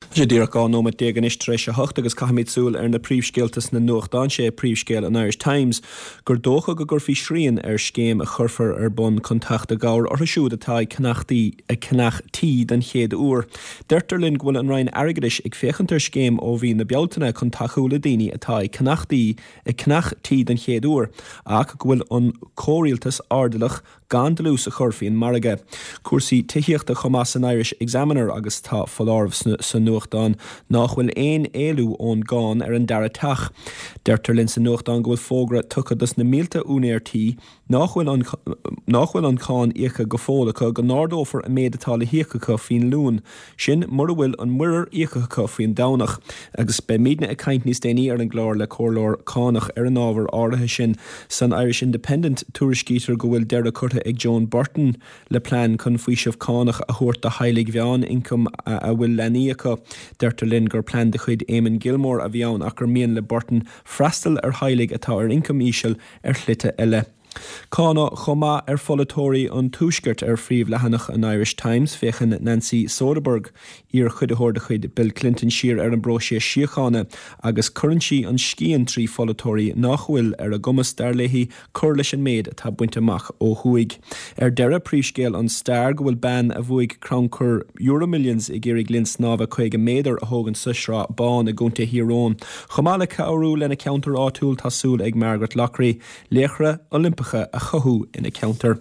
sé dtíar gá nóid dégan is treéis a hocht agus caiimiidsúil ar na príomhscéaltas na nuachtáin sé príomhscéal an Irish Times gur dócha go gur fhí sríonn ar scéim a churfar ar bun chun teachta gáir or siúd atá cnachtaí den chéad uair. Deirtar linn ghfuil an rainn airgeis ag féchantar scéim ó bhí na bealtaine chun tachiúla daoine atá cnachtaí den chéad uair ach ghfuil an cóirialtas ardalach gan de lús a churfiín marige. Cuasaí tuíochta chomás an Irish Examiner agus tá folámh san nuachtáin nachhfuil éon éilú ón gáin ar an dara teach. Deirtar linn san nuachtáin ghfuil fógra tuchas na mílta únéirtí nachhfuil an cáin íocha go fólacha go nádófar a méadatá le híochacha fin lún. Sin mar bhfuil an muirir íochacha fin dánach agus be mídna a caint níos déanaí ar an gláir le cóirlór cánach ar an ábhar áirithe sin san Irish Independent tuairiscítear go bhfuil deire curtha ag John Burton le plán chun faoiseamh cánach a thuairt a heilig bheán incum a bhfuil leníocha. Deirtar linn gur plán de chuid Éamon Gilmore a bheán ach gur mian le Burton freastal ar heilig atá ar incum íseal ar chluite eile. Cána chomá ar folatóirí an túisceart ar phríomhleathanach an Irish Times féchan Nancy Soderberg ar chuideóir de chuid Bill Clinton siar ar an bróise siochána agus currentí an scían trí folatóirí nachhfuil ar a gumas darléhí cur leis an méid atá buinteach ó thuig. Ar deire príomhscéal an Star go bhfuil ban a bhuaig crancur Euromillions i ggéirig linn snábha chuig a méadar a thógann susrá bán a gúnta hírón. Chomá le cabhrú lena counter áitiúil tásúil ag Margaret Loughery, léachra Olympicha a chothú ina counter.